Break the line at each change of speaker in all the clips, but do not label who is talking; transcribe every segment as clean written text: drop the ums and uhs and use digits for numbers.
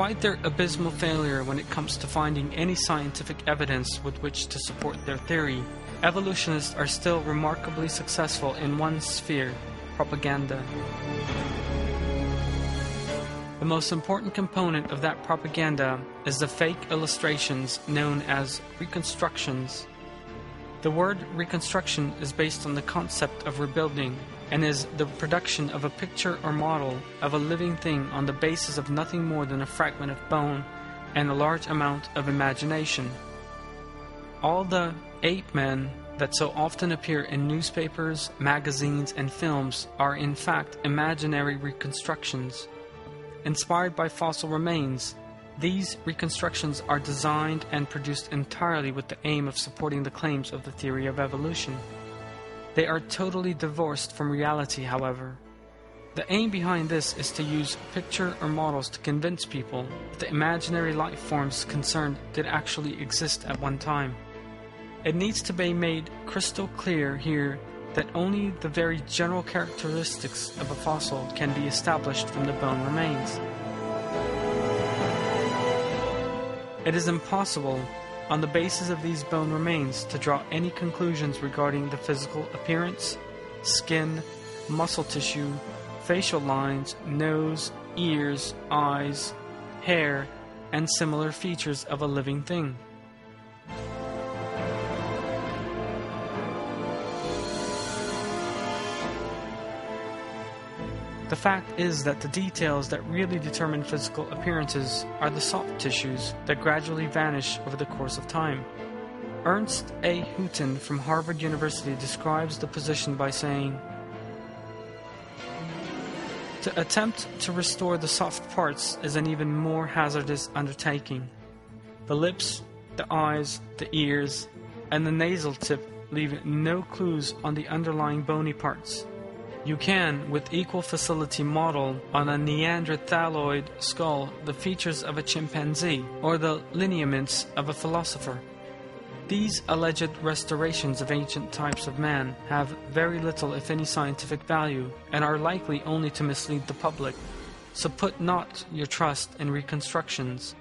Despite their abysmal failure when it comes to finding any scientific evidence with which to support their theory, evolutionists are still remarkably successful in one sphere: propaganda. The most important component of that propaganda is the fake illustrations known as reconstructions. The word reconstruction is based on the concept of rebuilding, and is the production of a picture or model of a living thing on the basis of nothing more than a fragment of bone and a large amount of imagination. All the ape men that so often appear in newspapers, magazines, and films are in fact imaginary reconstructions. Inspired by fossil remains, these reconstructions are designed and produced entirely with the aim of supporting the claims of the theory of evolution. They are totally divorced from reality, however. The aim behind this is to use picture or models to convince people that the imaginary life forms concerned did actually exist at one time. It needs to be made crystal clear here that only the very general characteristics of a fossil can be established from the bone remains. It is impossible, on the basis of these bone remains, to draw any conclusions regarding the physical appearance, skin, muscle tissue, facial lines, nose, ears, eyes, hair, and similar features of a living thing. The fact is that the details that really determine physical appearances are the soft tissues that gradually vanish over the course of time. Ernst A. Houghton from Harvard University describes the position by saying, "To attempt to restore the soft parts is an even more hazardous undertaking. The lips, the eyes, the ears, and the nasal tip leave no clues on the underlying bony parts. You can, with equal facility, model on a Neanderthaloid skull the features of a chimpanzee or the lineaments of a philosopher. These alleged restorations of ancient types of man have very little, if any, scientific value, and are likely only to mislead the public. So put not your trust in reconstructions."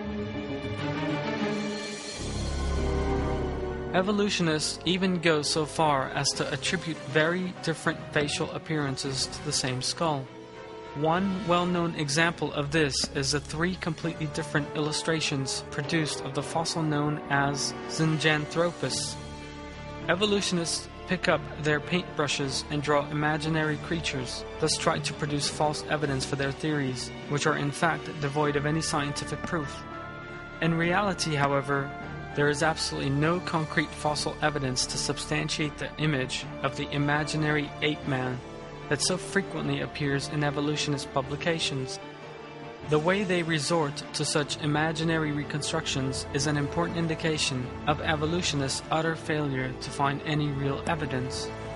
Evolutionists even go so far as to attribute very different facial appearances to the same skull. One well-known example of this is the 3 completely different illustrations produced of the fossil known as Zinjanthropus. Evolutionists pick up their paintbrushes and draw imaginary creatures, thus try to produce false evidence for their theories, which are in fact devoid of any scientific proof. In reality, however, there is absolutely no concrete fossil evidence to substantiate the image of the imaginary ape-man that so frequently appears in evolutionist publications. The way they resort to such imaginary reconstructions is an important indication of evolutionists' utter failure to find any real evidence.